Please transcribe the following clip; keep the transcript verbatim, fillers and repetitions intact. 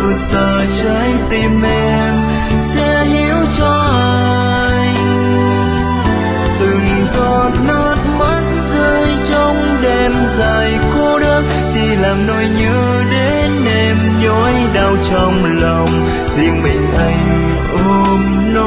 vượt xa trái tim em sẽ hiểu cho anh. Từng giọt nước mắt rơi trong đêm dài cô đơn chỉ làm nỗi nhớ đến em nhói đau trong lòng. Riêng mình anh ôm nỗi